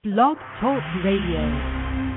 Blog Talk Radio.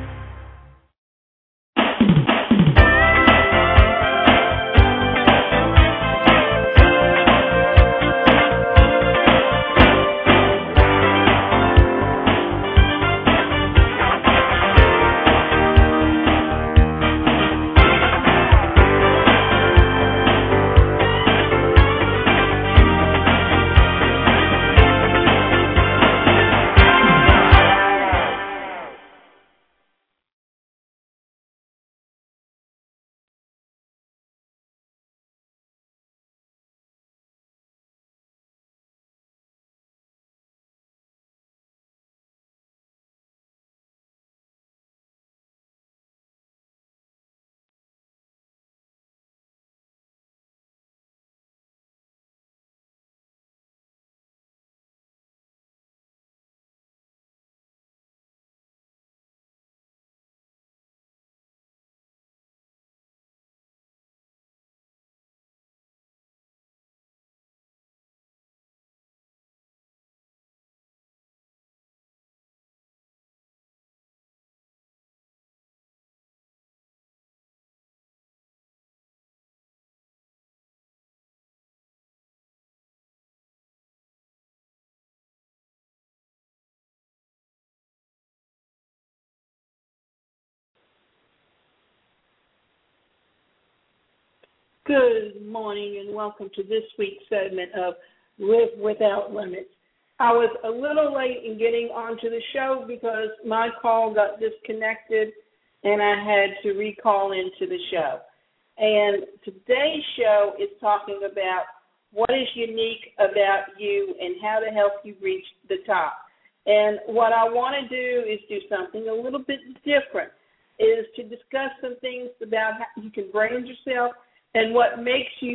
Good morning and welcome to this week's segment of Live Without Limits. I was a little late in getting onto the show because my call got disconnected and I had to recall into the show. And today's show is talking about what is unique about you and how to help you reach the top. And what I want to do is do something a little bit different, is to discuss some things about how you can brand yourself and what makes you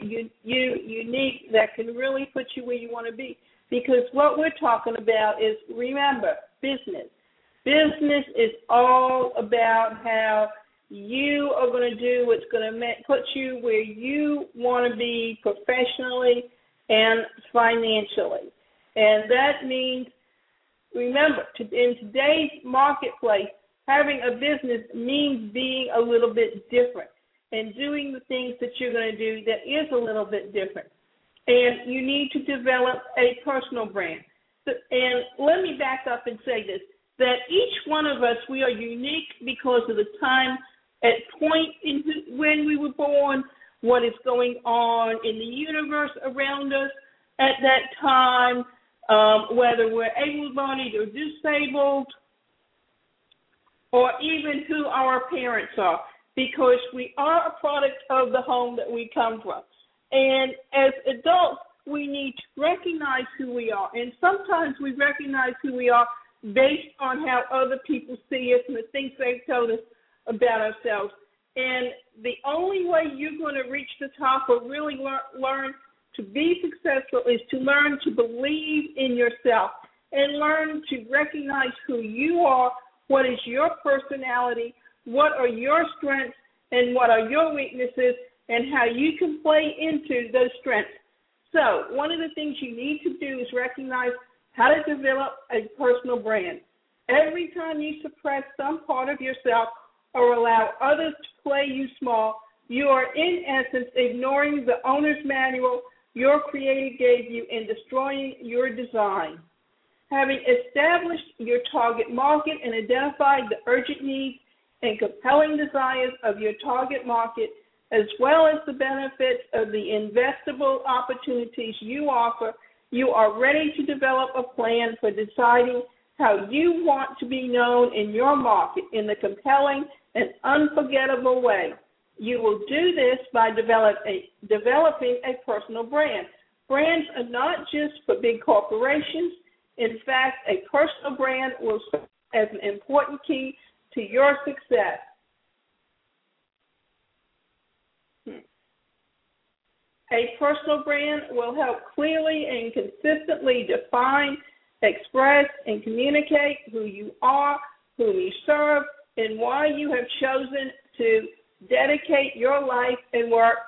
unique that can really put you where you want to be. Because what we're talking about is, remember, business. Business is all about how you are going to do what's going to put you where you want to be professionally and financially. And that means, remember, in today's marketplace, having a business means being a little bit different and doing the things that you're going to do that is a little bit different. And you need to develop a personal brand. And let me back up and say this, that each one of us, we are unique because of the time at point in when we were born, what is going on in the universe around us at that time, whether we're able-bodied or disabled, or even who our parents are, because we are a product of the home that we come from. And as adults, we need to recognize who we are. And sometimes we recognize who we are based on how other people see us and the things they've told us about ourselves. And the only way you're going to reach the top or really learn to be successful is to learn to believe in yourself and learn to recognize who you are, what is your personality, what are your strengths and what are your weaknesses, and how you can play into those strengths. So one of the things you need to do is recognize how to develop a personal brand. Every time you suppress some part of yourself or allow others to play you small, you are in essence ignoring the owner's manual your creator gave you and destroying your design. Having established your target market and identified the urgent needs and compelling desires of your target market, as well as the benefits of the investable opportunities you offer, you are ready to develop a plan for deciding how you want to be known in your market in the compelling and unforgettable way. You will do this by developing a personal brand. Brands are not just for big corporations. In fact, a personal brand will serve as an important key to your success. A personal brand will help clearly and consistently define, express, and communicate who you are, whom you serve, and why you have chosen to dedicate your life and work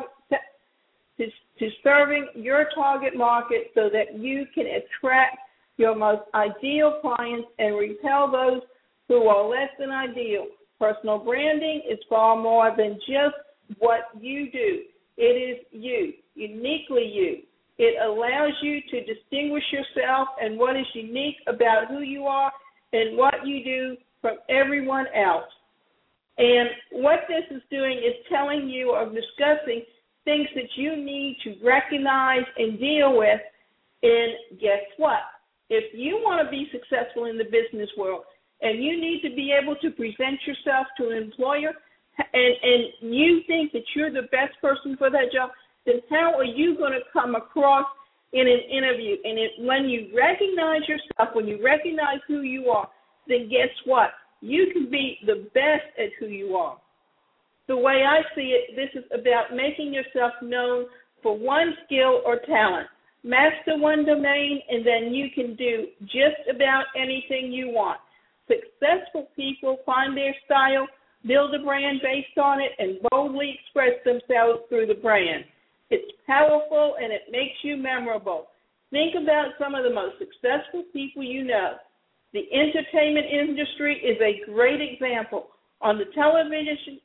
to serving your target market so that you can attract your most ideal clients and repel those who are less than ideal. Personal branding is far more than just what you do. It is you, uniquely you. It allows you to distinguish yourself and what is unique about who you are and what you do from everyone else. And what this is doing is telling you or discussing things that you need to recognize and deal with. And guess what? If you want to be successful in the business world and you need to be able to present yourself to an employer and you think that you're the best person for that job, then how are you going to come across in an interview? And when you recognize yourself, when you recognize who you are, then guess what? You can be the best at who you are. The way I see it, this is about making yourself known for one skill or talent. Master one domain, and then you can do just about anything you want. Successful people find their style, build a brand based on it, and boldly express themselves through the brand. It's powerful, and it makes you memorable. Think about some of the most successful people you know. The entertainment industry is a great example. On the television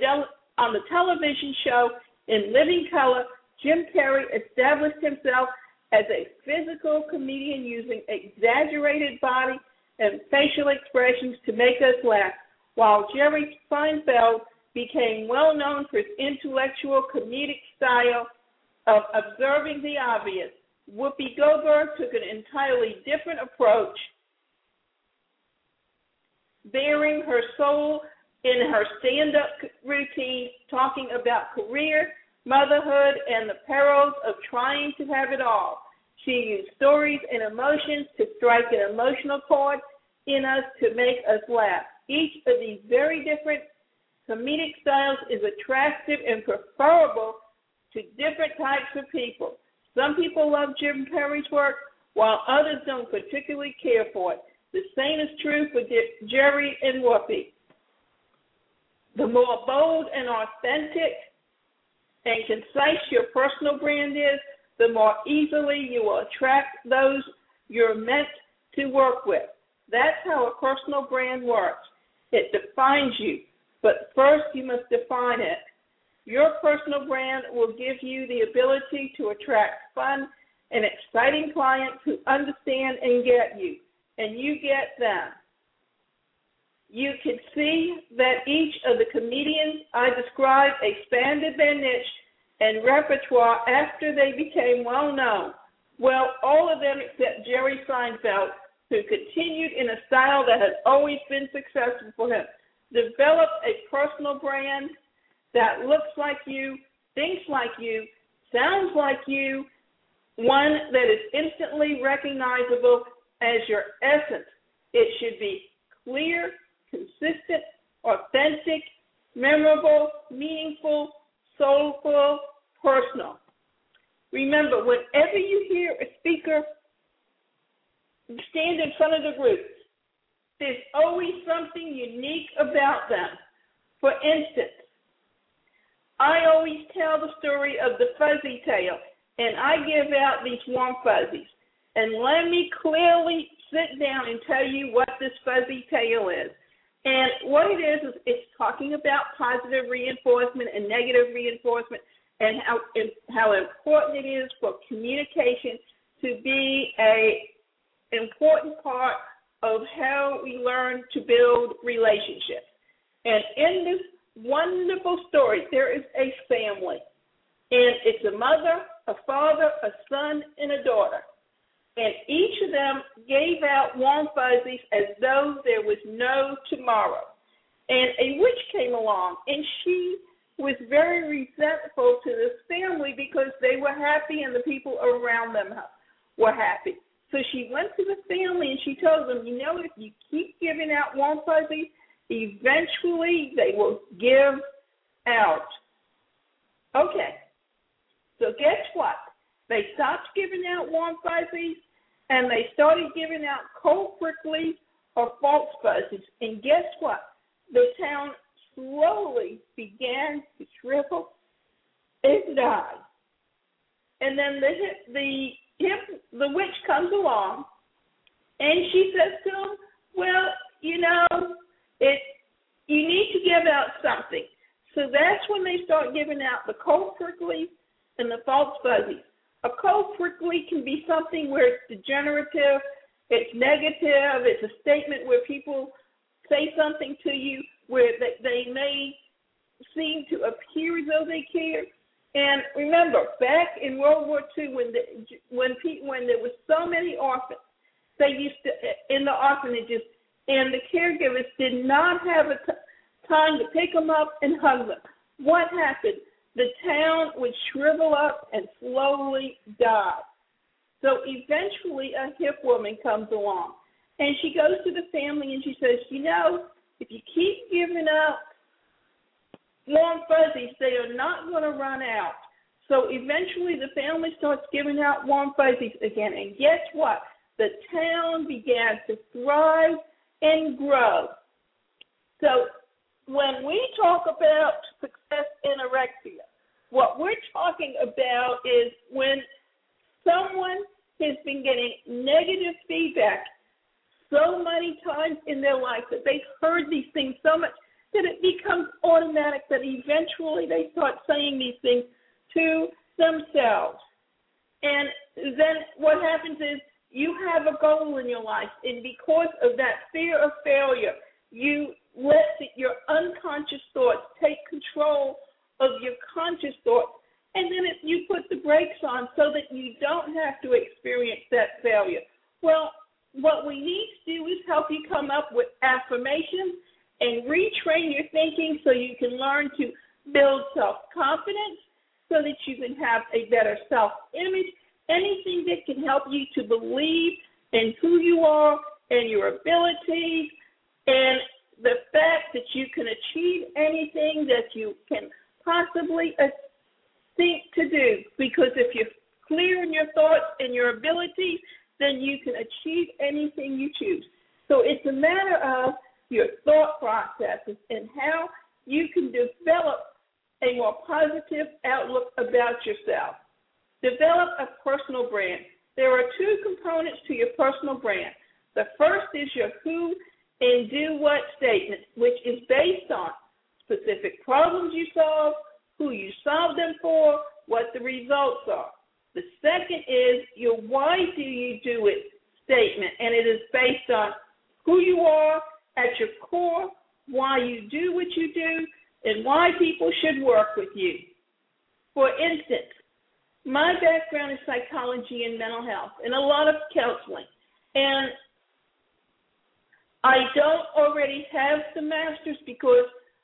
show In Living Color, Jim Carrey established himself as a physical comedian using exaggerated body and facial expressions to make us laugh, while Jerry Seinfeld became well known for his intellectual comedic style of observing the obvious. Whoopi Goldberg took an entirely different approach, bearing her soul in her stand-up routine, talking about career, motherhood, and the perils of trying to have it all. She used stories and emotions to strike an emotional chord in us to make us laugh. Each of these very different comedic styles is attractive and preferable to different types of people. Some people love Jim Carrey's work, while others don't particularly care for it. The same is true for Jerry and Whoopi. The more bold and authentic and concise your personal brand is, the more easily you will attract those you're meant to work with. That's how a personal brand works. It defines you, but first you must define it. Your personal brand will give you the ability to attract fun and exciting clients who understand and get you, and you get them. You can see that each of the comedians I described expanded their niche and repertoire after they became well known. Well, all of them except Jerry Seinfeld, who continued in a style that has always been successful for him, developed a personal brand that looks like you, thinks like you, sounds like you, one that is instantly recognizable as your essence. It should be clear, consistent, authentic, memorable, meaningful, soulful, personal. Remember, whenever you hear a speaker stand in front of the group, there's always something unique about them. For instance, I always tell the story of the fuzzy tail, and I give out these warm fuzzies. And let me clearly sit down and tell you what this fuzzy tail is. And what it is it's talking about positive reinforcement and negative reinforcement and how important it is for communication to be an important part of how we learn to build relationships. And in this wonderful story, there is a family. And it's a mother, a father, a son, and a daughter. And each of them gave out warm fuzzies as though there was no tomorrow. And a witch came along, and she was very resentful to this family because they were happy and the people around them were happy. So she went to the family and she told them, you know, if you keep giving out warm fuzzies, eventually they will give out. Okay, so guess what? They stopped giving out warm fuzzies and they started giving out cold prickly or false fuzzies. And guess what? The town slowly began to shrivel and die. And then the witch comes along And she says to him, well, you need to give out something. So that's when they start giving out the cold prickly and the false fuzzies. A cold prickly can be something where it's degenerative, it's negative, it's a statement where people say something to you where they may seem to appear as though they care. And remember, back in World War II, when there was so many orphans, they used to in the orphanages, and the caregivers did not have time to pick them up and hug them. What happened? The town would shrivel up and slowly die. So eventually a hip woman comes along, and she goes to the family and she says, if you keep giving out warm fuzzies, they are not going to run out. So eventually the family starts giving out warm fuzzies again. And guess what? The town began to thrive and grow. So when we talk about success anorexia, what we're talking about is when someone has been getting negative feedback so many times in their life that they've heard these things so much that it becomes automatic, that eventually they start saying these things to themselves. And then what happens is you have a goal in your life, and because of that fear of failure, you let your unconscious thoughts take control of your conscious thoughts, and then you put the brakes on so that you don't have to experience that failure. Well, what we need to do is help you come up with affirmations and retrain your thinking so you can learn to build self-confidence, so that you can have a better self-image, anything that can help you to believe in who you are and your abilities, and the fact that you can achieve anything that you can possibly think to do. Because if you're clear in your thoughts and your abilities, then you can achieve anything you choose. So it's a matter of your thought processes and how you can develop a more positive outlook about yourself. Develop a personal brand. There are two components to your personal brand. The first is your who and do what statement, which is based on specific problems you solve, who you solve them for, what the results are. The second is your why do you do it statement, and it is based on who you are at your core, why you do what you do, and why people should work with you. For instance, my background is psychology and mental health and a lot of counseling. And I don't already have the master's because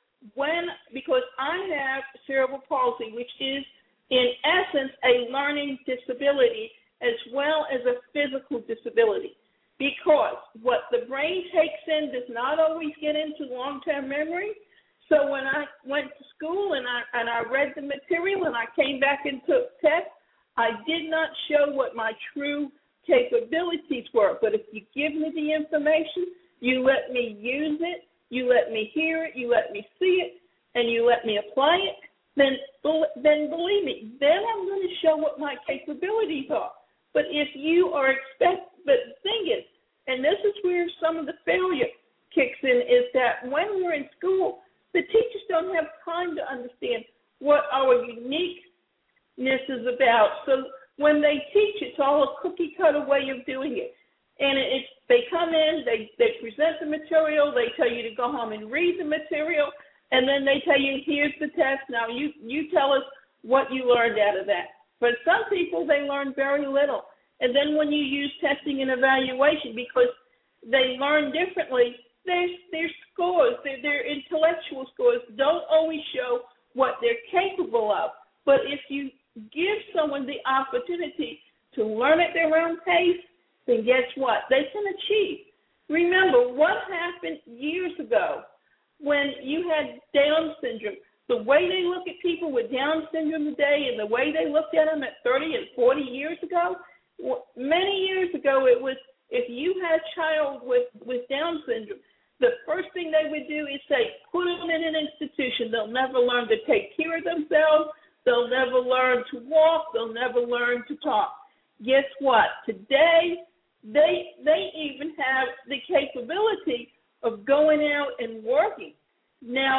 I have cerebral palsy, which is in essence a learning disability as well as a physical disability. Because what the brain takes in does not always get into long-term memory. So when I went to school and I read the material and I came back and took tests, I did not show what my true capabilities were. But if you give me the information, you let me use it, you let me hear it, you let me see it, and you let me apply it, then believe me, then I'm going to show what my capabilities are. But if you are but the thing is, and this is where some of the failure kicks in, is that when we're in school, the teachers don't have time to understand what our uniqueness is about. So when they teach, it's all a cookie-cutter way of doing it. And they come in, they present the material, they tell you to go home and read the material, and then they tell you, here's the test. Now you tell us what you learned out of that. For some people, they learn very little. And then when you use testing and evaluation, because they learn differently, their scores, their intellectual scores don't always show what they're capable of. But if you give someone the opportunity to learn at their own pace, then guess what? They can achieve. Remember what happened years ago when you had Down syndrome. The way they look at people with Down syndrome today and the way they looked at them at 30 and 40 years ago, many years ago it was if you had a child with Down syndrome, the first thing they would do is say, put them in an institution. They'll never learn to take care of themselves. They'll never learn to walk. They'll never learn to talk. Guess what? Today, They even have the capability of going out and working. Now,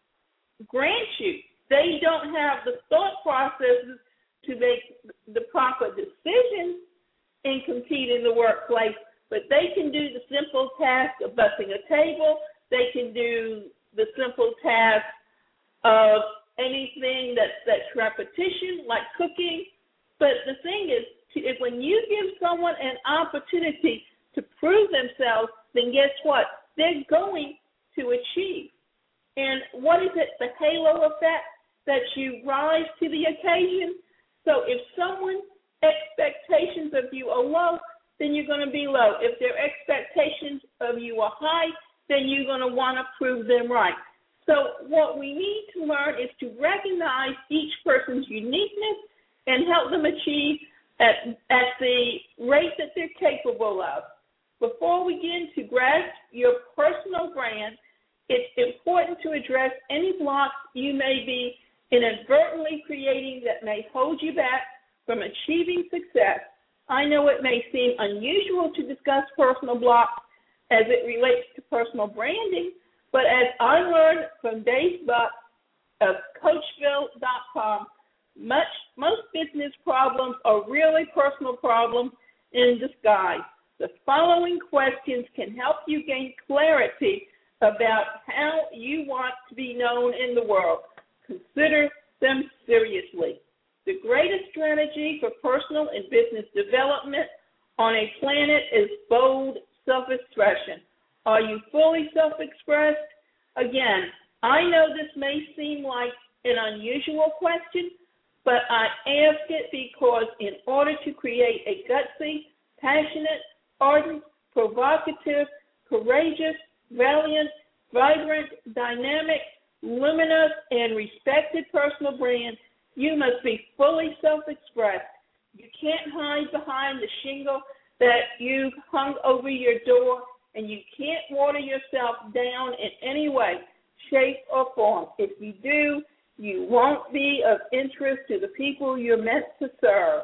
grant you, they don't have the thought processes to make the proper decisions and compete in the workplace, but they can do the simple task of bussing a table. They can do the simple task of anything that's repetition, like cooking. But the thing is, when you give someone an opportunity to prove themselves, then guess what? They're going to achieve. And what is it? The halo effect, that you rise to the occasion. So if someone's expectations of you are low, then you're going to be low. If their expectations of you are high, then you're going to want to prove them right. So what we need to learn is to recognize each person's uniqueness and help them achieve at the rate that they're capable of. Before we begin to grasp your personal brand, it's important to address any blocks you may be inadvertently creating that may hold you back from achieving success. I know it may seem unusual to discuss personal blocks as it relates to personal branding, but as I learned from Dave Buck of Coachville.com, most business problems are really personal problems in disguise. The following questions can help you gain clarity about how you want to be known in the world. Consider them seriously. The greatest strategy for personal and business development on a planet is bold self-expression. Are you fully self-expressed? Again, I know this may seem like an unusual question, but I ask it because in order to create a gutsy, passionate, ardent, provocative, courageous, valiant, vibrant, dynamic, luminous, and respected personal brand, you must be fully self-expressed. You can't hide behind the shingle that you've hung over your door, and you can't water yourself down in any way, shape, or form. If you do, you won't be of interest to the people you're meant to serve.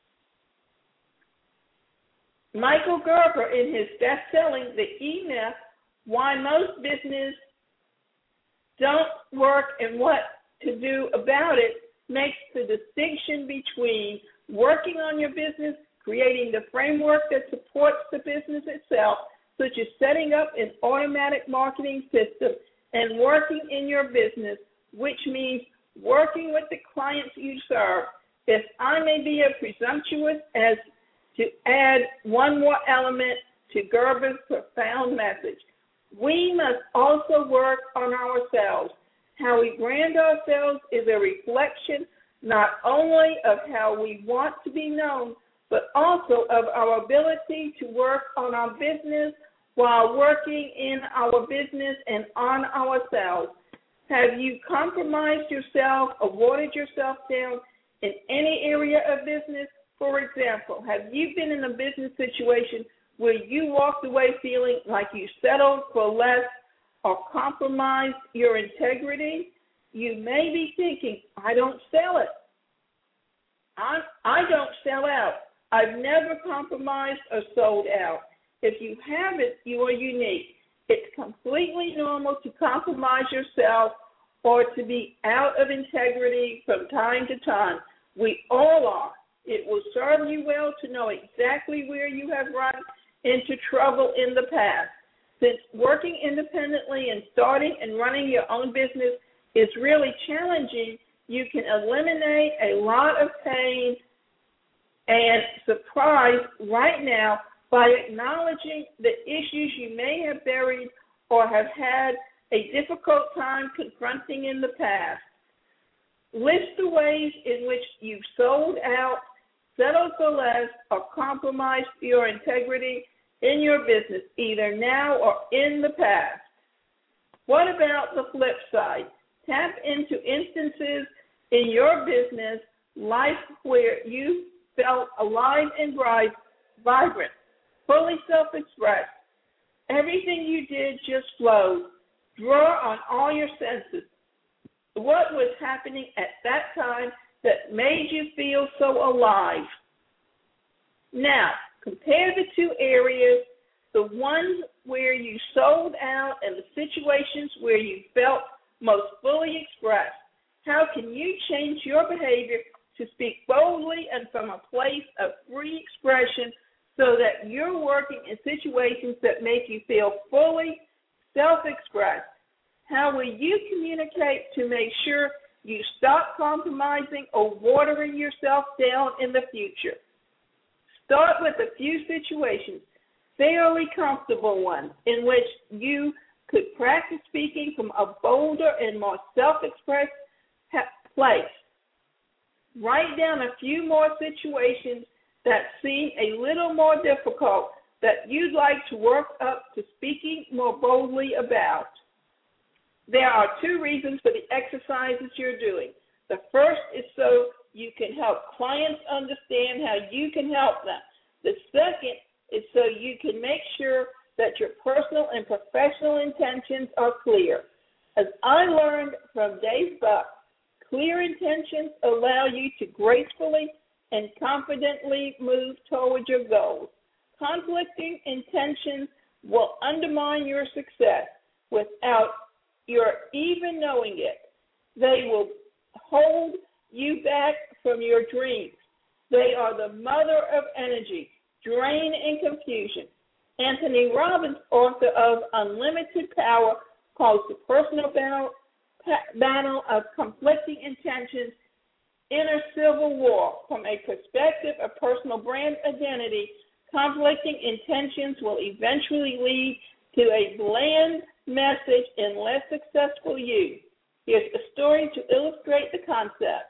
Michael Gerber, in his best-selling The E-Myth, Why Most Business Don't Work and What to Do About It, makes the distinction between working on your business, creating the framework that supports the business itself, such as setting up an automatic marketing system, and working in your business, which means working with the clients you serve. If I may be presumptuous as to add one more element to Gerber's profound message, we must also work on ourselves. How we brand ourselves is a reflection not only of how we want to be known, but also of our ability to work on our business while working in our business and on ourselves. Have you compromised yourself or watered yourself down in any area of business? For example, have you been in a business situation where you walked away feeling like you settled for less or compromised your integrity? You may be thinking, I don't sell it. I don't sell out. I've never compromised or sold out. If you haven't, you are unique. It's completely normal to compromise yourself or to be out of integrity from time to time. We all are. It will serve you well to know exactly where you have run into trouble in the past. Since working independently and starting and running your own business is really challenging, you can eliminate a lot of pain and surprise right now by acknowledging the issues you may have buried or have had a difficult time confronting in the past. List the ways in which you've sold out, settled for less, or compromised your integrity in your business, either now or in the past. What about the flip side? Tap into instances in your business life where you felt alive and vibrant, fully self-expressed. Everything you did just flowed. Draw on all your senses. What was happening at that time that made you feel so alive? Now, Compare the two areas, the ones where you sold out and the situations where you felt most fully expressed. How can you change your behavior to speak boldly and from a place of free expression so that you're working in situations that make you feel fully self-expressed? How will you communicate to make sure you stop compromising or watering yourself down in the future? Start with a few situations, fairly comfortable ones, in which you could practice speaking from a bolder and more self-expressed place. Write down a few more situations that seem a little more difficult that you'd like to work up to speaking more boldly about. There are two reasons for the exercises you're doing. The first is so you can help clients understand how you can help them. The second is so you can make sure that your personal and professional intentions are clear. As I learned from Dave Buck, clear intentions allow you to gracefully and confidently move toward your goals. Conflicting intentions will undermine your success without your even knowing it. They will hold you back from your dreams. They are the mother of energy, drain, and confusion. Anthony Robbins, author of Unlimited Power, calls the personal battle of conflicting intentions inner civil war. From a perspective of personal brand identity, conflicting intentions will eventually lead to a bland message and less successful you. Here's a story to illustrate the concept.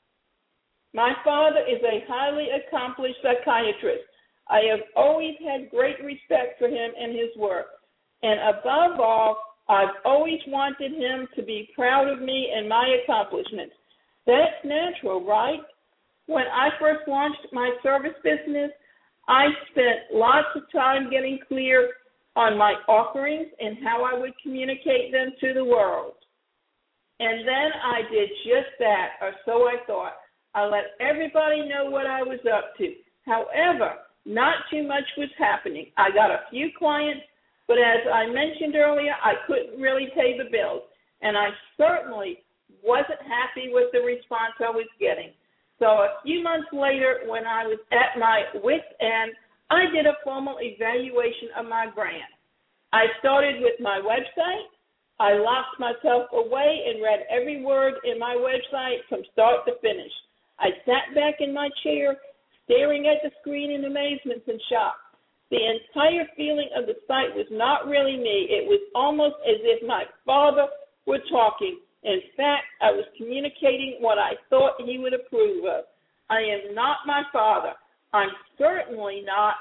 My father is a highly accomplished psychiatrist. I have always had great respect for him and his work. And above all, I've always wanted him to be proud of me and my accomplishments. That's natural, right? When I first launched my service business, I spent lots of time getting clear on my offerings and how I would communicate them to the world. And then I did just that, or so I thought. I let everybody know what I was up to. However, not too much was happening. I got a few clients, but as I mentioned earlier, I couldn't really pay the bills, and I certainly wasn't happy with the response I was getting. So a few months later, when I was at my wit's end, I did a formal evaluation of my brand. I started with my website. I locked myself away and read every word in my website from start to finish. I sat back in my chair, staring at the screen in amazement and shock. The entire feeling of the site was not really me. It was almost as if my father were talking. In fact, I was communicating what I thought he would approve of. I am not my father. I'm certainly not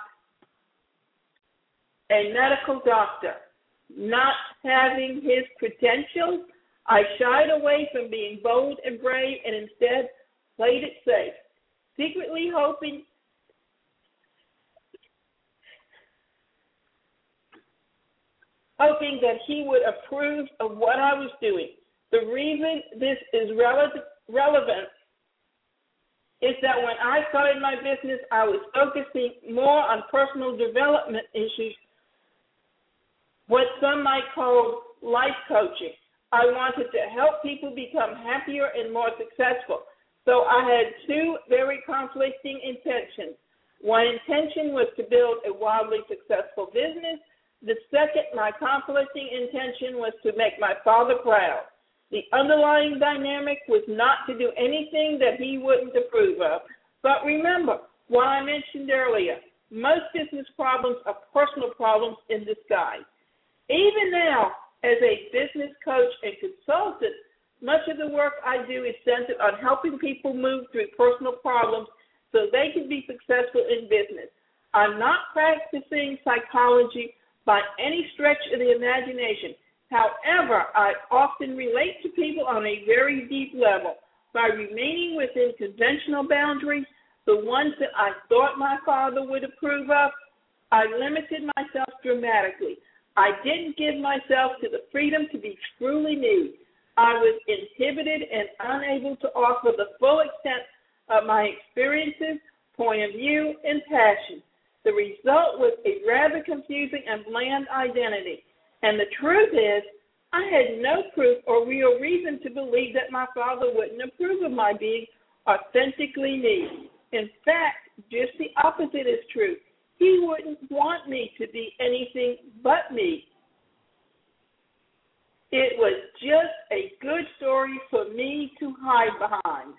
a medical doctor. Not having his credentials, I shied away from being bold and brave and instead played it safe, secretly hoping that he would approve of what I was doing. The reason this is relevant is that when I started my business, I was focusing more on personal development issues, what some might call life coaching. I wanted to help people become happier and more successful. So I had two very conflicting intentions. One intention was to build a wildly successful business. The second, my conflicting intention, was to make my father proud. The underlying dynamic was not to do anything that he wouldn't approve of. But remember what I mentioned earlier, most business problems are personal problems in disguise. Even now, as a business coach and consultant, much of the work I do is centered on helping people move through personal problems so they can be successful in business. I'm not practicing psychology by any stretch of the imagination. However, I often relate to people on a very deep level. By remaining within conventional boundaries, the ones that I thought my father would approve of, I limited myself dramatically. I didn't give myself to the freedom to be truly me. I was inhibited and unable to offer the full extent of my experiences, point of view, and passion. The result was a rather confusing and bland identity. And the truth is, I had no proof or real reason to believe that my father wouldn't approve of my being authentically me. In fact, just the opposite is true. He wouldn't want me to be anything but me. It was just a good story for me to hide behind.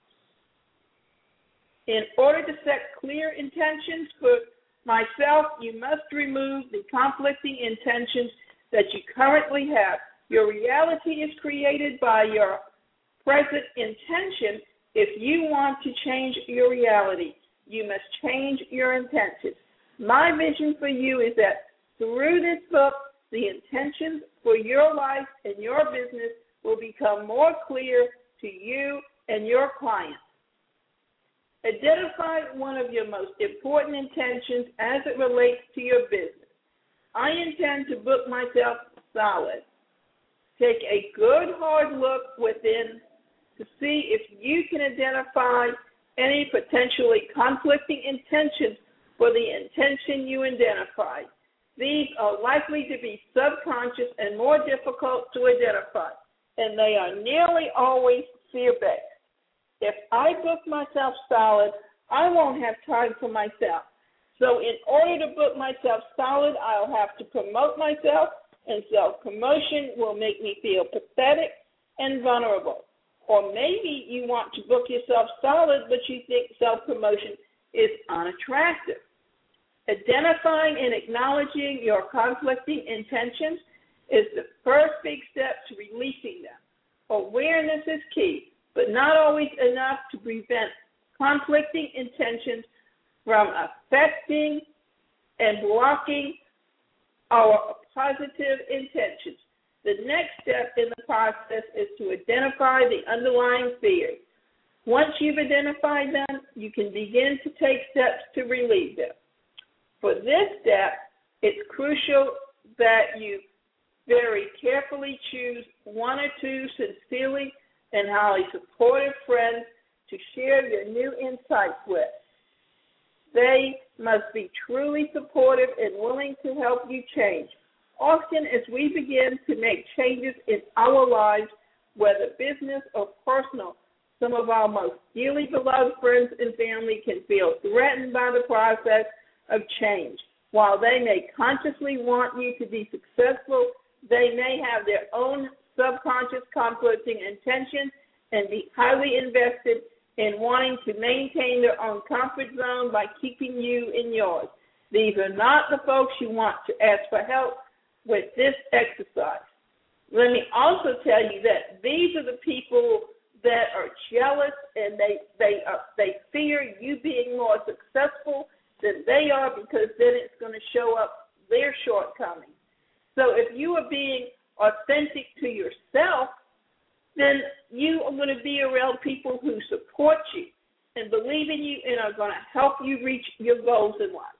In order to set clear intentions for myself, you must remove the conflicting intentions that you currently have. Your reality is created by your present intention. If you want to change your reality, you must change your intentions. My vision for you is that through this book, the intentions for your life and your business will become more clear to you and your clients. Identify one of your most important intentions as it relates to your business. I intend to book myself solid. Take a good hard look within to see if you can identify any potentially conflicting intentions for the intention you identified. These are likely to be subconscious and more difficult to identify, and they are nearly always fear-based. If I book myself solid, I won't have time for myself. So in order to book myself solid, I'll have to promote myself, and self-promotion will make me feel pathetic and vulnerable. Or maybe you want to book yourself solid, but you think self-promotion is unattractive. Identifying and acknowledging your conflicting intentions is the first big step to releasing them. Awareness is key, but not always enough to prevent conflicting intentions from affecting and blocking our positive intentions. The next step in the process is to identify the underlying fears. Once you've identified them, you can begin to take steps to relieve them. For this step, it's crucial that you very carefully choose one or two sincerely and highly supportive friends to share your new insights with. They must be truly supportive and willing to help you change. Often as we begin to make changes in our lives, whether business or personal, some of our most dearly beloved friends and family can feel threatened by the process of change. While they may consciously want you to be successful, they may have their own subconscious conflicting intentions and be highly invested in wanting to maintain their own comfort zone by keeping you in yours. These are not the folks you want to ask for help with this exercise. Let me also tell you that these are the people that are jealous and they fear you being more successful than they are, because then it's going to show up their shortcomings. So if you are being authentic to yourself, then you are going to be around people who support you and believe in you and are going to help you reach your goals in life.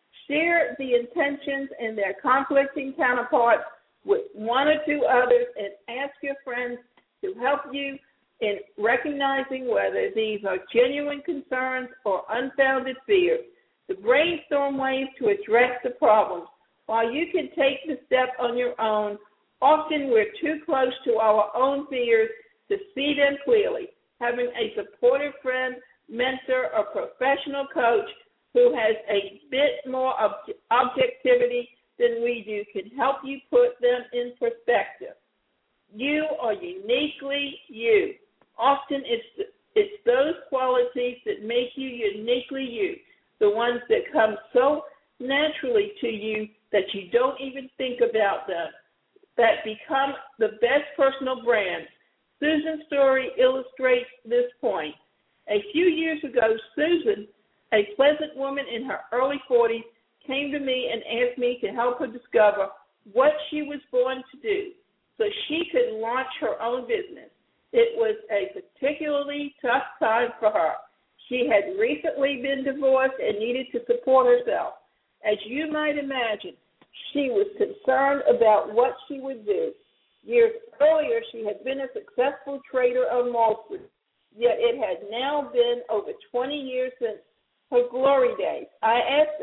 Share the intentions and their conflicting counterparts with one or two others and ask your friends to help you in recognizing whether these are genuine concerns or unfounded fears. To brainstorm ways to address the problems. While you can take the step on your own, often we're too close to our own fears to see them clearly. Having a supportive friend, mentor, or professional coach who has a bit more objectivity than we do can help you put them in perspective. You are uniquely you. Often it's those qualities that make you uniquely you, the ones that come so naturally to you that you don't even think about them, that become the best personal brands. Susan's story illustrates this point. A few years ago, Susan, a pleasant woman in her early 40s, came to me and asked me to help her discover what she was born to do so she could launch her own business. It was a particularly tough time for her. She had recently been divorced and needed to support herself. As you might imagine, she was concerned about what she would do. Years earlier, she had been a successful trader on Wall Street, yet it had now been over 20 years since her glory days. I asked her,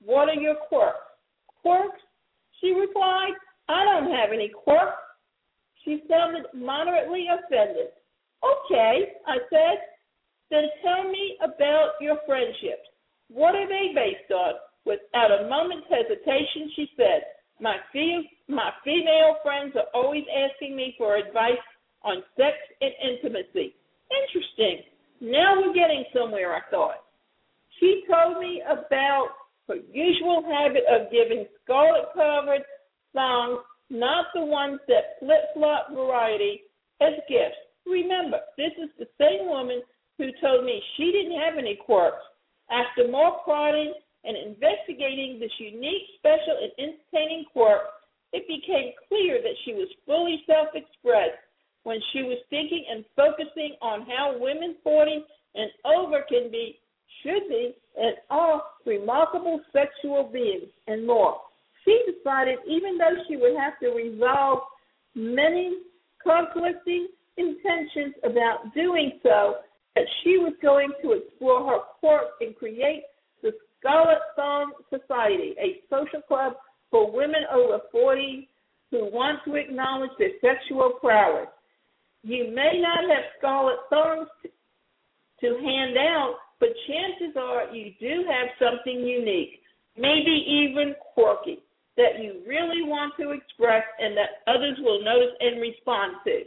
What are your quirks? Quirks? She replied, I don't have any quirks. She sounded moderately offended. Okay, I said, then tell me about your friendships. What are they based on? Without a moment's hesitation, she said, my female friends are always asking me for advice on sex and intimacy. Interesting. Now we're getting somewhere, I thought. She told me about her usual habit of giving scarlet-covered thongs, not the ones that flip-flop variety, as gifts. Remember, this is the same woman who told me she didn't have any quirks. After more prodding and investigating this unique, special, and entertaining quirk, it became clear that she was fully self-expressed when she was thinking and focusing on how women 40 and over can be, should be, and are remarkable sexual beings and more. She decided even though she would have to resolve many conflicting intentions about doing so, that she was going to explore her quirk and create the Scarlet Thong Society, a social club for women over 40 who want to acknowledge their sexual prowess. You may not have scarlet thongs to hand out, but chances are you do have something unique, maybe even quirky, that you really want to express and that others will notice and respond to.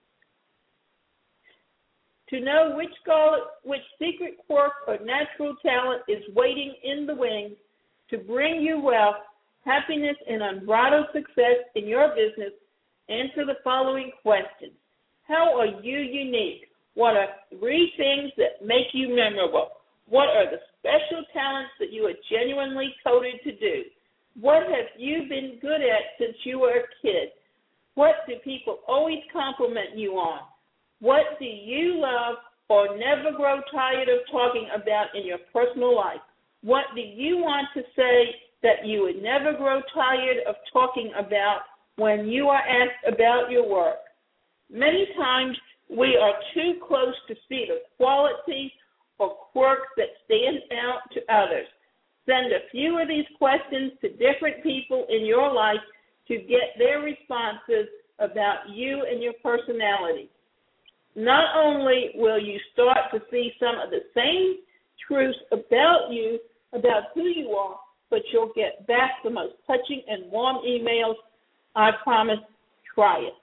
To know which secret quirk or natural talent is waiting in the wings to bring you wealth, happiness, and unbridled success in your business, answer the following questions. How are you unique? What are 3 things that make you memorable? What are the special talents that you are genuinely coded to do? What have you been good at since you were a kid? What do people always compliment you on? What do you love or never grow tired of talking about in your personal life? What do you want to say that you would never grow tired of talking about when you are asked about your work? Many times we are too close to see the qualities or quirks that stand out to others. Send a few of these questions to different people in your life to get their responses about you and your personality. Not only will you start to see some of the same truths about you, about who you are, but you'll get back the most touching and warm emails. I promise, try it.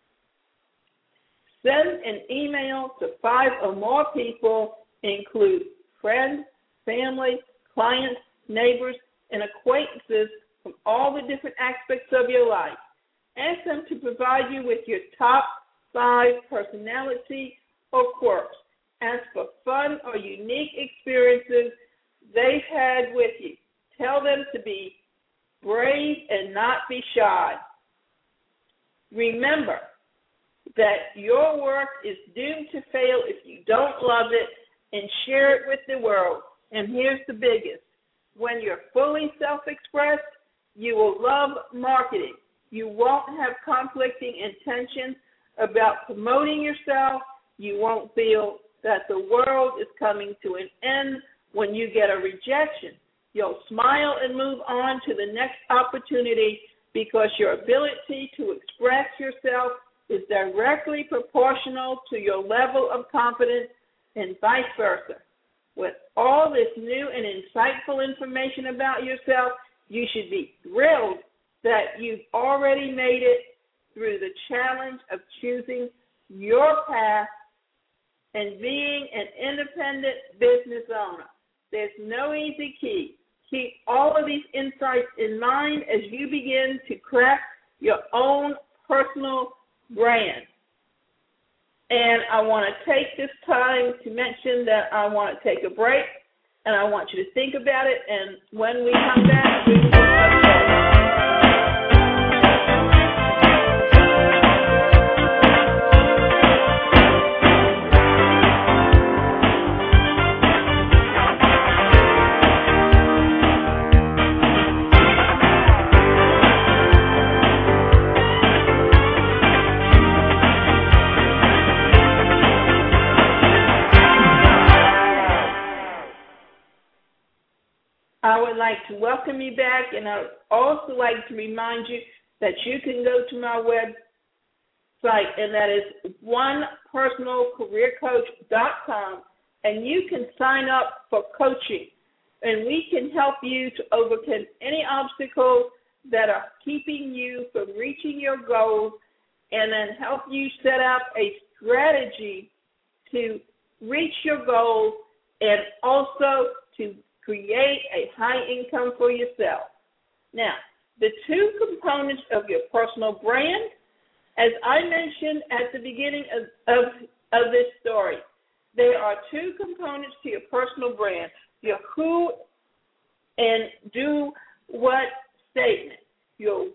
Send an email to 5 or more people, include friends, family, clients, neighbors, and acquaintances from all the different aspects of your life. Ask them to provide you with your top 5 personality or quirks. Ask for fun or unique experiences they've had with you. Tell them to be brave and not be shy. Remember that your work is doomed to fail if you don't love it, and share it with the world. And here's the biggest. When you're fully self-expressed, you will love marketing. You won't have conflicting intentions about promoting yourself. You won't feel that the world is coming to an end when you get a rejection. You'll smile and move on to the next opportunity because your ability to express yourself is directly proportional to your level of confidence and vice versa. With all this new and insightful information about yourself, you should be thrilled that you've already made it through the challenge of choosing your path and being an independent business owner. There's no easy key. Keep all of these insights in mind as you begin to craft your own personal brand. And I want to take this time to mention that I want to take a break, and I want you to think about it, and when we come back, we will discuss. Our would like to welcome you back, and I would also like to remind you that you can go to my website, and that is onepersonalcareercoach.com, and you can sign up for coaching, and we can help you to overcome any obstacles that are keeping you from reaching your goals, and then help you set up a strategy to reach your goals and also to create a high income for yourself. Now, the two components of your personal brand, as I mentioned at the beginning of this story, there are two components to your personal brand, your who and do what statement. Your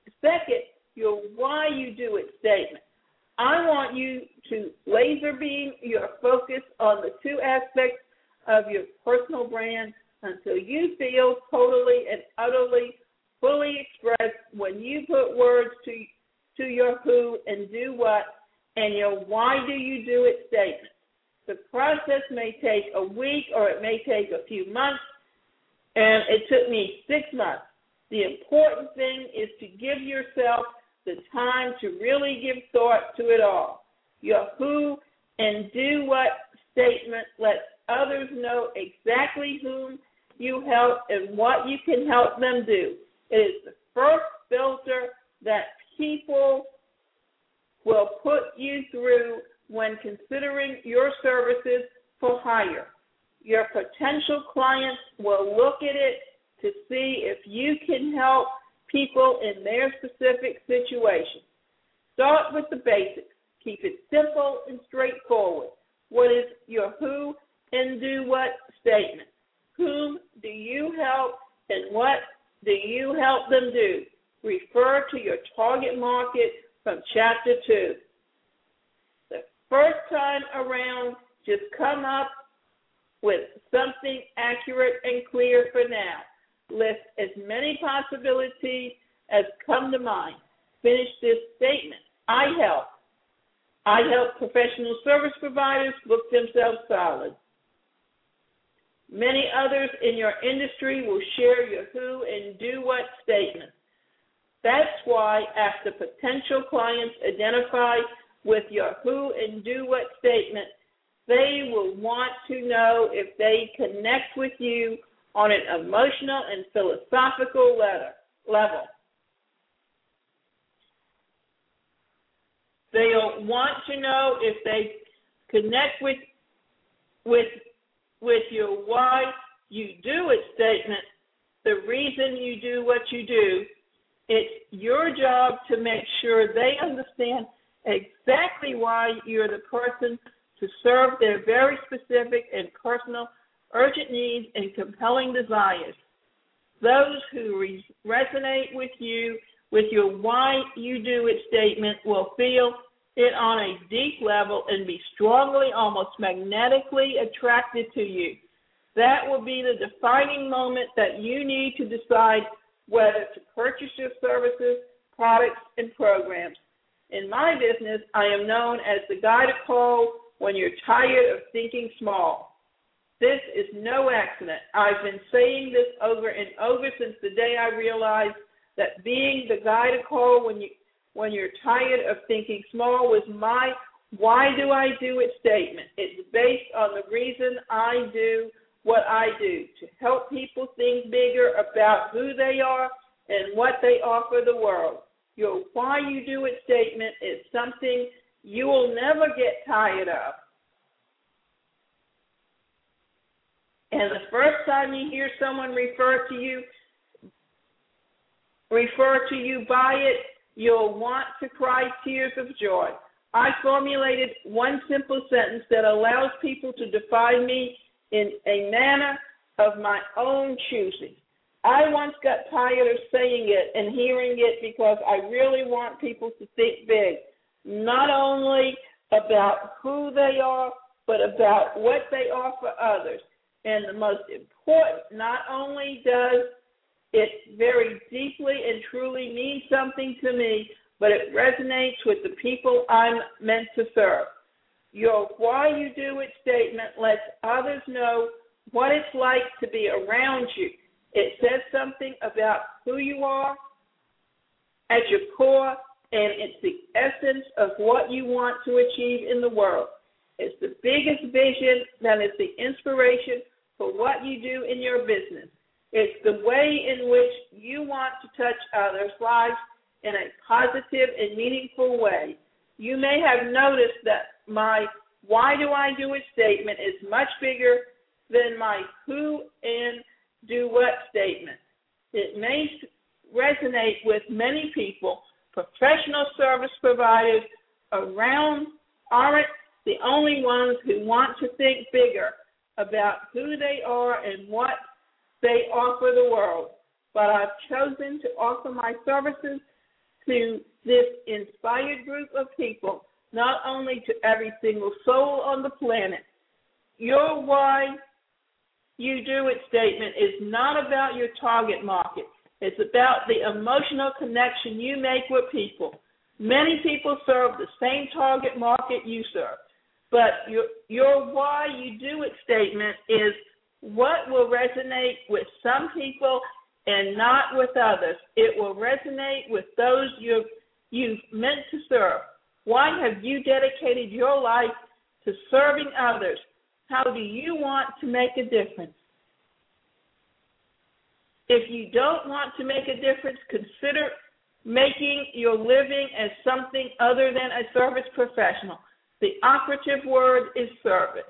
why you do it statement. I want you to laser beam your focus on the two aspects of your personal brand until you feel totally and utterly fully expressed when you put words to your who and do what and your why do you do it statement. The process may take a week or it may take a few months, and it took me 6 months. The important thing is to give yourself the time to really give thought to it all. Your who and do what statement lets others know exactly whom you help and what you can help them do. It is the first filter that people will put you through when considering your services for hire. Your potential clients will look at it to see if you can help people in their specific situation. Start with the basics. Keep it simple and straightforward. What is your who and do what statement? Whom do you help and what do you help them do? Refer to your target market from Chapter 2. The first time around, just come up with something accurate and clear for now. List as many possibilities as come to mind. Finish this statement. I help professional service providers book themselves solid. Many others in your industry will share your who and do what statement. That's why after potential clients identify with your who and do what statement, they will want to know if they connect with you on an emotional and philosophical level. They'll want to know if they connect with your why you do it statement, the reason you do what you do. It's your job to make sure they understand exactly why you're the person to serve their very specific and personal urgent needs and compelling desires. Those who resonate with you, with your why you do it statement, will feel it on a deep level and be strongly, almost magnetically attracted to you. That will be the defining moment that you need to decide whether to purchase your services, products, and programs. In my business, I am known as the guy to call when you're tired of thinking small. This is no accident. I've been saying this over and over since the day I realized that being the guy to call when you're tired of thinking small was my why do I do it statement. It's based on the reason I do what I do, to help people think bigger about who they are and what they offer the world. Your why you do it statement is something you will never get tired of. And the first time you hear someone refer to you by it, you'll want to cry tears of joy. I formulated one simple sentence that allows people to define me in a manner of my own choosing. I once got tired of saying it and hearing it because I really want people to think big, not only about who they are, but about what they offer others. And the most important, not only does it very deeply and truly mean something to me, but it resonates with the people I'm meant to serve. Your why you do it statement lets others know what it's like to be around you. It says something about who you are at your core, and it's the essence of what you want to achieve in the world. It's the biggest vision that is the inspiration for what you do in your business. It's the way in which you want to touch others' lives in a positive and meaningful way. You may have noticed that my why do I do it statement is much bigger than my who and do what statement. It may resonate with many people. Professional service providers around aren't the only ones who want to think bigger about who they are and what they offer the world. But I've chosen to offer my services to this inspired group of people, not only to every single soul on the planet. Your why you do it statement is not about your target market. It's about the emotional connection you make with people. Many people serve the same target market you serve, but your why you do it statement is what will resonate with some people and not with others. It will resonate with those you've meant to serve. Why have you dedicated your life to serving others? How do you want to make a difference? If you don't want to make a difference, consider making your living as something other than a service professional. The operative word is service.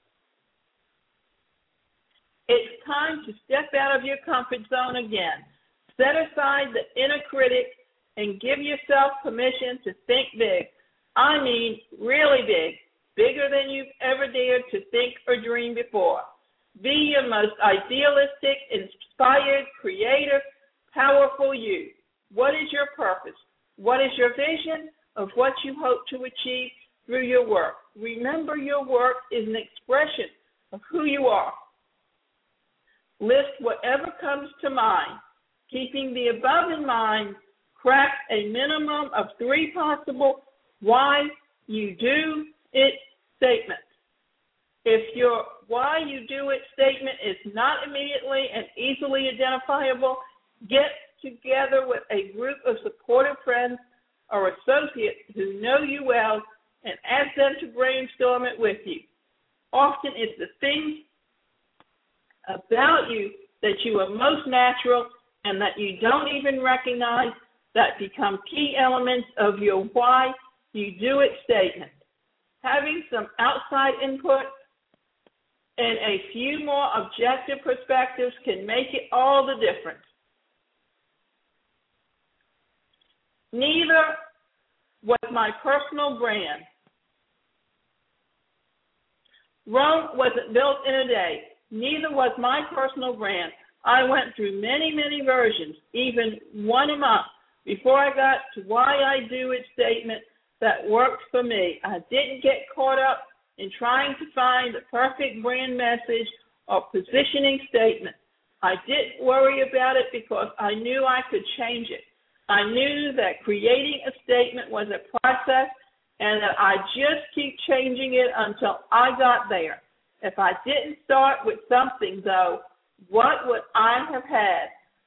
It's time to step out of your comfort zone again. Set aside the inner critic and give yourself permission to think big. I mean really big, bigger than you've ever dared to think or dream before. Be your most idealistic, inspired, creative, powerful you. What is your purpose? What is your vision of what you hope to achieve through your work? Remember, your work is an expression of who you are. List whatever comes to mind. Keeping the above in mind, craft a minimum of 3 possible why you do it statements. If your why you do it statement is not immediately and easily identifiable, get together with a group of supportive friends or associates who know you well and ask them to brainstorm it with you. Often it's the things about you that you are most natural and that you don't even recognize that become key elements of your why you do it statement. Having some outside input and a few more objective perspectives can make it all the difference. Neither was my personal brand. Rome wasn't built in a day. Neither was my personal brand. I went through many, many versions, even one a month, before I got to why I do it statement that worked for me. I didn't get caught up in trying to find the perfect brand message or positioning statement. I didn't worry about it because I knew I could change it. I knew that creating a statement was a process and that I just keep changing it until I got there. If I didn't start with something, though, what would I have had?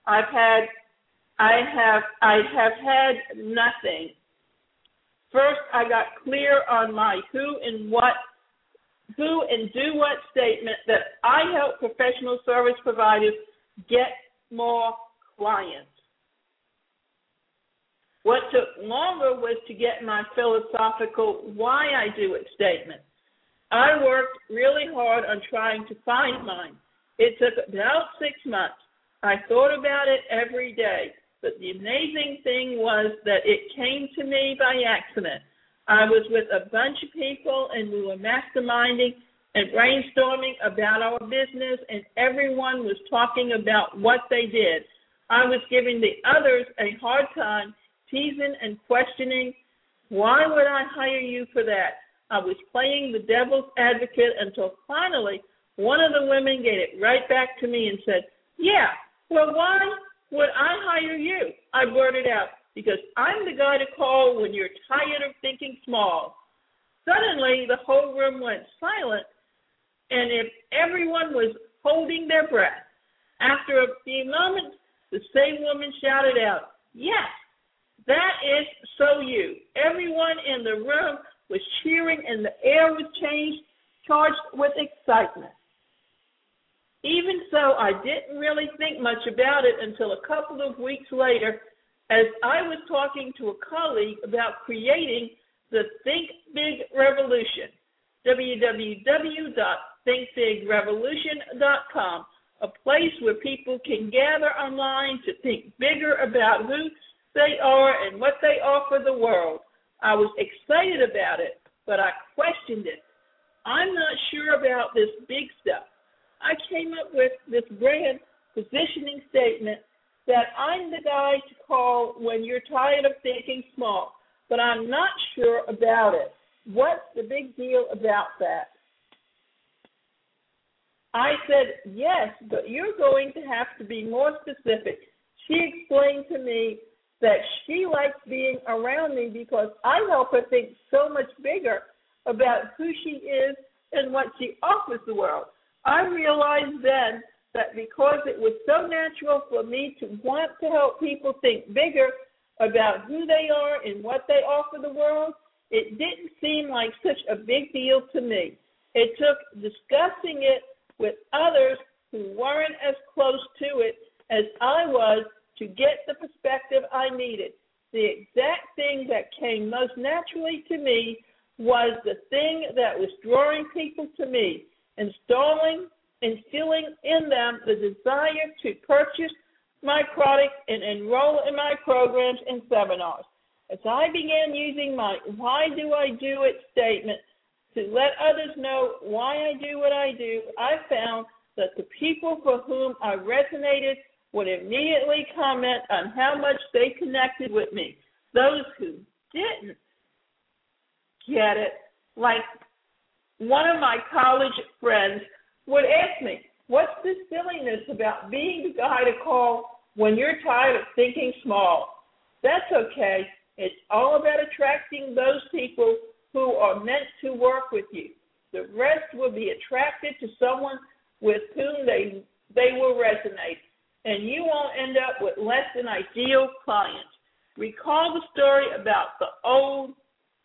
I have had nothing. First, I got clear on my who and do what statement that I help professional service providers get more clients. What took longer was to get my philosophical why I do it statement. I worked really hard on trying to find mine. It took about 6 months. I thought about it every day, but the amazing thing was that it came to me by accident. I was with a bunch of people, and we were masterminding and brainstorming about our business, and everyone was talking about what they did. I was giving the others a hard time, teasing and questioning, why would I hire you for that? I was playing the devil's advocate until finally one of the women gave it right back to me and said, yeah, well, why would I hire you? I blurted out, because I'm the guy to call when you're tired of thinking small. Suddenly, the whole room went silent, and if everyone was holding their breath. After a few moments, the same woman shouted out, "Yes, that is so you." Everyone in the room was cheering and the air was charged with excitement. Even so, I didn't really think much about it until a couple of weeks later, as I was talking to a colleague about creating the Think Big Revolution, www.thinkbigrevolution.com, a place where people can gather online to think bigger about who they are and what they offer the world. I was excited about it, but I questioned it. I'm not sure about this big stuff. I came up with this brand positioning statement that I'm the guy to call when you're tired of thinking small, but I'm not sure about it. What's the big deal about that? I said, yes, but you're going to have to be more specific. She explained to me that she likes being around me because I help her think so much bigger about who she is and what she offers the world. I realized then that because it was so natural for me to want to help people think bigger about who they are and what they offer the world, it didn't seem like such a big deal to me. It took discussing it with others who weren't as close to it as I was to get the perspective I needed. The exact thing that came most naturally to me was the thing that was drawing people to me, instilling in them the desire to purchase my product and enroll in my programs and seminars. As I began using my "why do I do it" statement to let others know why I do what I do, I found that the people for whom I resonated would immediately comment on how much they connected with me. Those who didn't get it, like one of my college friends, would ask me, what's this silliness about being the guy to call when you're tired of thinking small? That's okay. It's all about attracting those people who are meant to work with you. The rest will be attracted to someone with whom they will resonate, and you won't end up with less than ideal clients. Recall the story about the old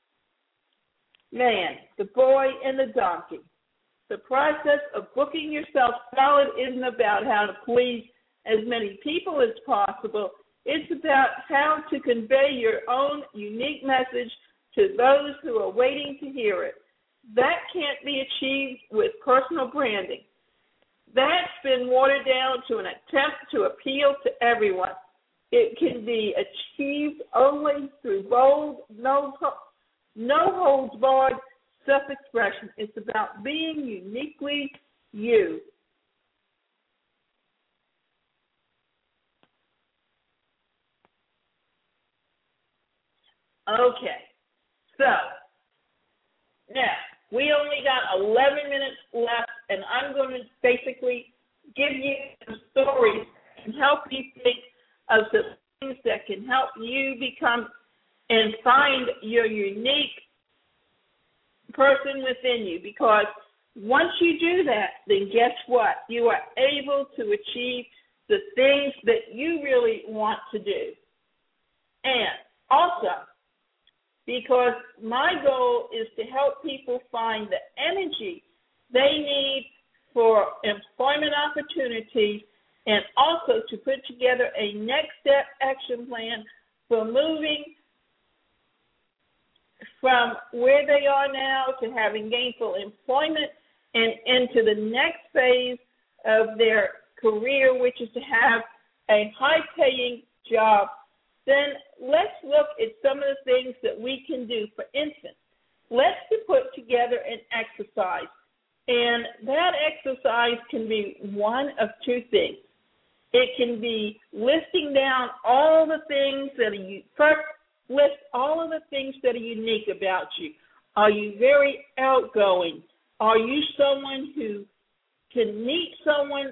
man, the boy, and the donkey. The process of booking yourself solid isn't about how to please as many people as possible. It's about how to convey your own unique message to those who are waiting to hear it. That can't be achieved with personal branding. That's been watered down to an attempt to appeal to everyone. It can be achieved only through bold, no-holds-barred self-expression. It's about being uniquely you. Okay, so now we only got 11 minutes left, and I'm going to basically give you some stories and help you think of some things that can help you become and find your unique person within you, because once you do that, then guess what? You are able to achieve the things that you really want to do. And also, because my goal is to help people find the energy they need for employment opportunities, and also to put together a next step action plan for moving from where they are now to having gainful employment and into the next phase of their career, which is to have a high-paying job. Then let's look at some of the things that we can do. For instance, let's put together an exercise, and that exercise can be one of two things. It can be listing down all the things that are first. List all of the things that are unique about you. Are you very outgoing? Are you someone who can meet someone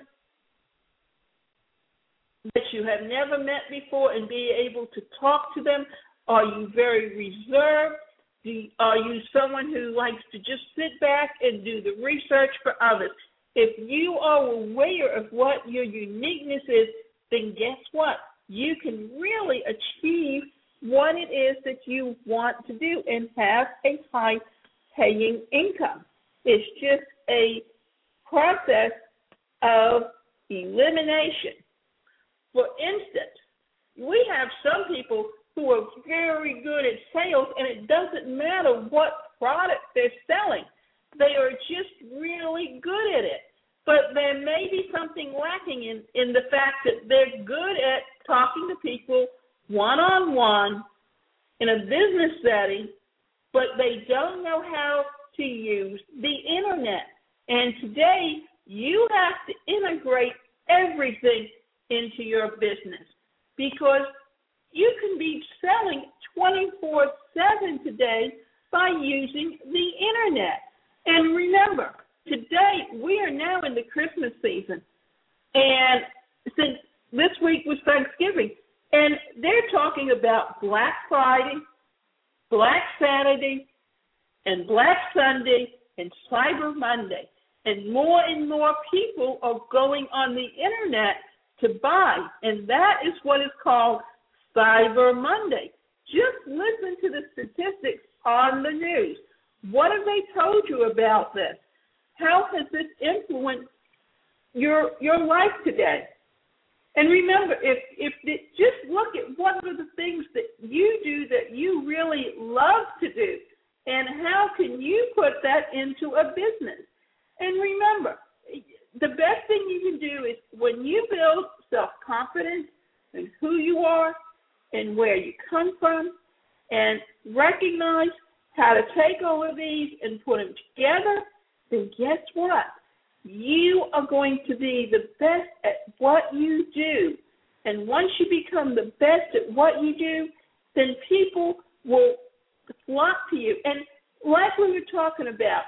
that you have never met before and be able to talk to them? Are you very reserved? Are you someone who likes to just sit back and do the research for others? If you are aware of what your uniqueness is, then guess what? You can really achieve what it is that you want to do and have a high-paying income. It's just a process of elimination. For instance, we have some people who are very good at sales, and it doesn't matter what product they're selling. They are just really good at it. But there may be something lacking in the fact that they're good at talking to people one-on-one in a business setting, but they don't know how to use the Internet. And today, you have to integrate everything into your business because you can be selling 24/7 today by using the Internet. And remember, today we are now in the Christmas season, and since this week was Thanksgiving, and they're talking about Black Friday, Black Saturday, and Black Sunday, and Cyber Monday. And more people are going on the Internet to buy, and that is what is called Cyber Monday. Just listen to the statistics on the news. What have they told you about this? How has this influenced your life today? And remember, just look at what are the things that you do that you really love to do, and how can you put that into a business? And remember, the best thing you can do is when you build self-confidence in who you are and where you come from, and recognize how to take all of these and put them together, then guess what? You are going to be the best at what you do. And once you become the best at what you do, then people will flock to you. And like we were talking about,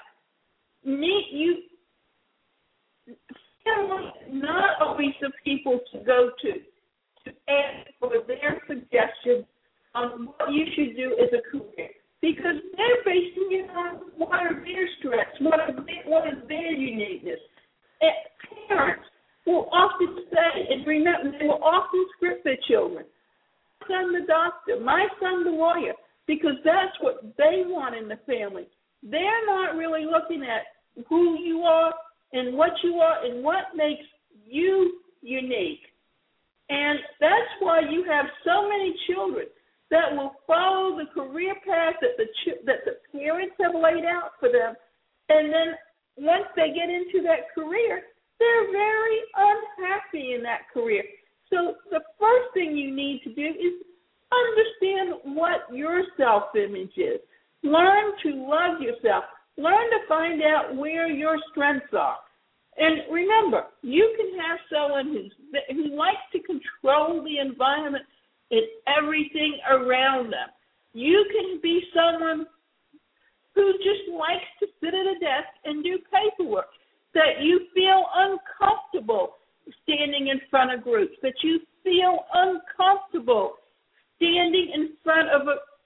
not always the people to go to ask for their suggestions on what you should do as a career, because they're basing it on what are their strengths, what is their uniqueness. And parents will often say, and remember, they will often script their children. My son the doctor, my son the lawyer, because that's what they want in the family. They're not really looking at who you are and what you are and what makes you unique. And that's why you have so many children that will follow the career path that the parents have laid out for them. And then once they get into that career, they're very unhappy in that career. So the first thing you need to do is understand what your self-image is. Learn to love yourself. Learn to find out where your strengths are. And remember, you can have someone who likes to control the environment and everything around them. You can be someone who just likes to sit at a desk and do paperwork, that you feel uncomfortable standing in front of groups, that you feel uncomfortable standing in front of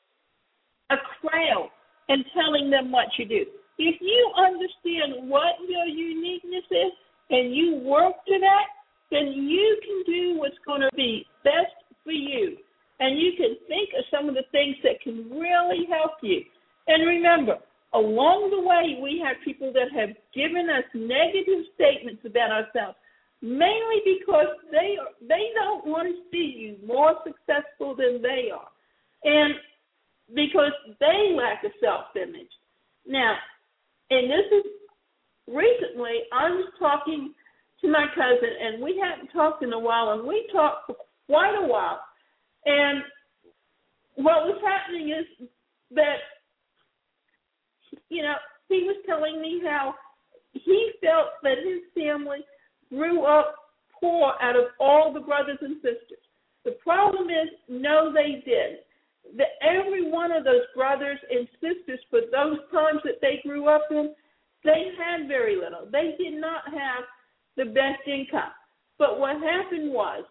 a crowd and telling them what you do. If you understand what your uniqueness is and you work to that, then you can do what's going to be best for you. And you can think of some of the things that can really help you. And remember, along the way, we have people that have given us negative statements about ourselves, mainly because they don't want to see you more successful than they are, and because they lack a self-image. Now, and this is recently, I was talking to my cousin, and we hadn't talked in a while, and we talked for quite a while. And what was happening is that, he was telling me how he felt that his family grew up poor out of all the brothers and sisters. The problem is, no, they didn't. That every one of those brothers and sisters, for those times that they grew up in, they had very little. They did not have the best income. But what happened was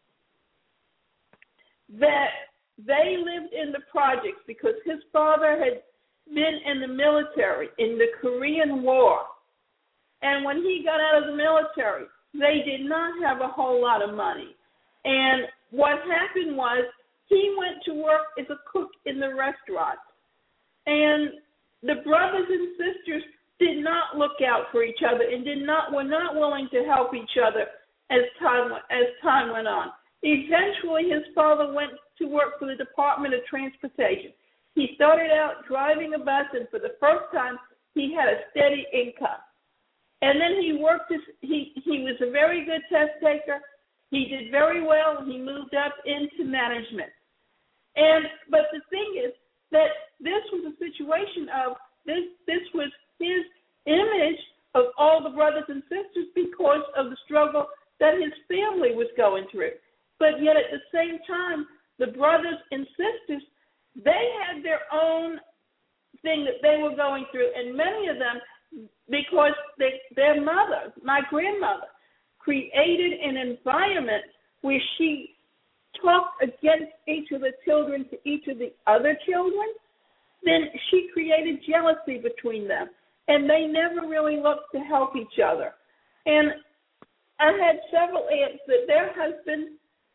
that they lived in the projects because his father had been in the military in the Korean War. And when he got out of the military, they did not have a whole lot of money. And what happened was he went to work as a cook in the restaurant. And the brothers and sisters did not look out for each other and were not willing to help each other as time went on. Eventually, his father went to work for the Department of Transportation. He started out driving a bus, and for the first time, he had a steady income. And then he worked he was a very good test taker. He did very well. He moved up into management. But the thing is that this was a situation of this was his image of all the brothers and sisters because of the struggle that his family was going through. But yet at the same time, the brothers and sisters, they had their own thing that they were going through, and many of them, because their mother, my grandmother, created an environment where she talked against each of the children to each of the other children, then she created jealousy between them, and they never really looked to help each other. And I had several aunts that their husbands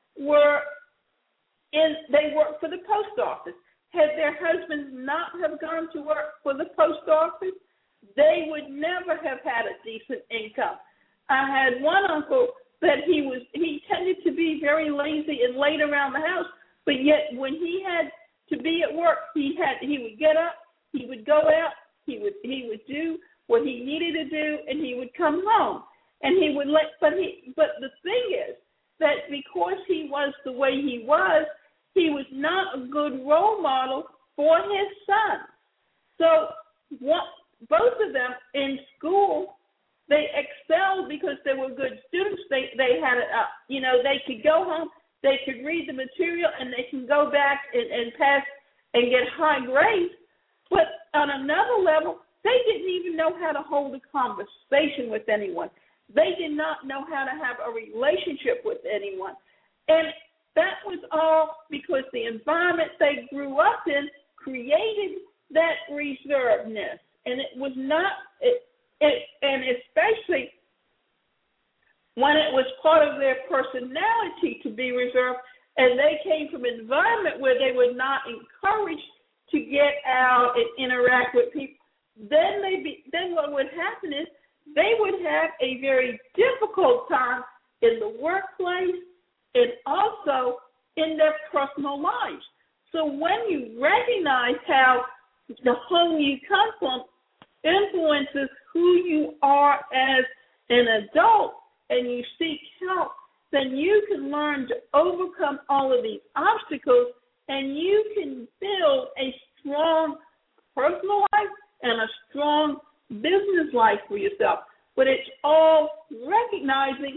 they worked for the post office. Had their husbands not have gone to work for the post office, they would never have had a decent income. I had one uncle that he tended to be very lazy and late around the house, but yet when he had to be at work, he would get up, he would go out, he would do what he needed to do, and he would come home. And he would but the thing is that because he was the way he was not a good role model for his son. So both of them in school, they excelled because they were good students. They had they could go home, they could read the material, and they can go back and pass and get high grades. But on another level, they didn't even know how to hold a conversation with anyone. They did not know how to have a relationship with anyone. And that was all because the environment they grew up in created that reservedness. And it was not, and especially when it was part of their personality to be reserved, and they came from an environment where they were not encouraged to get out and interact with people, then what would happen is they would have a very difficult time in the workplace and also in their personal lives. So when you recognize how the home you come from influences who you are as an adult and you seek help, then you can learn to overcome all of these obstacles and you can build a strong personal life and a strong business life for yourself. But it's all recognizing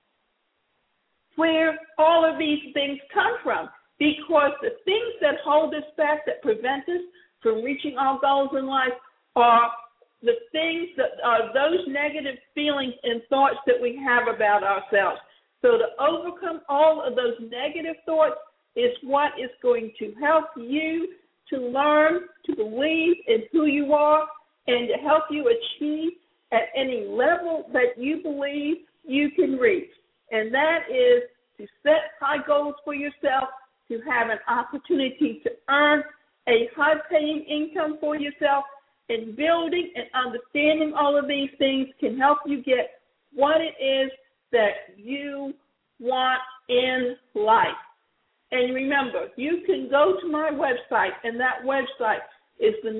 where all of these things come from, because the things that hold us back, that prevent us from reaching our goals in life, are the things that are those negative feelings and thoughts that we have about ourselves. So to overcome all of those negative thoughts is what is going to help you to learn to believe in who you are and to help you achieve at any level that you believe you can reach. And that is to set high goals for yourself, to have an opportunity to earn a high-paying income for yourself, and building and understanding all of these things can help you get what it is that you want in life. And remember, you can go to my website, and that website is the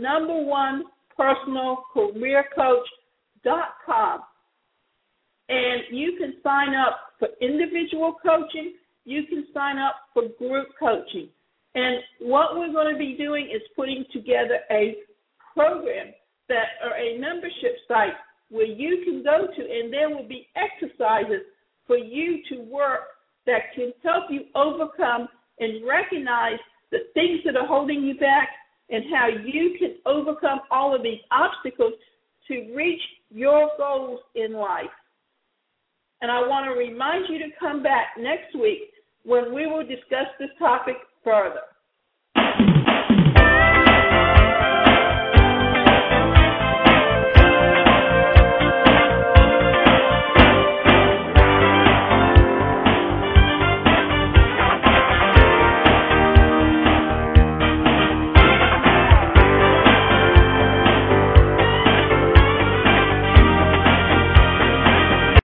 #1personalcareercoach.com. And you can sign up for individual coaching. You can sign up for group coaching. And what we're going to be doing is putting together a program or a membership site where you can go to, and there will be exercises for you to work that can help you overcome and recognize the things that are holding you back and how you can overcome all of these obstacles to reach your goals in life. And I want to remind you to come back next week when we will discuss this topic further.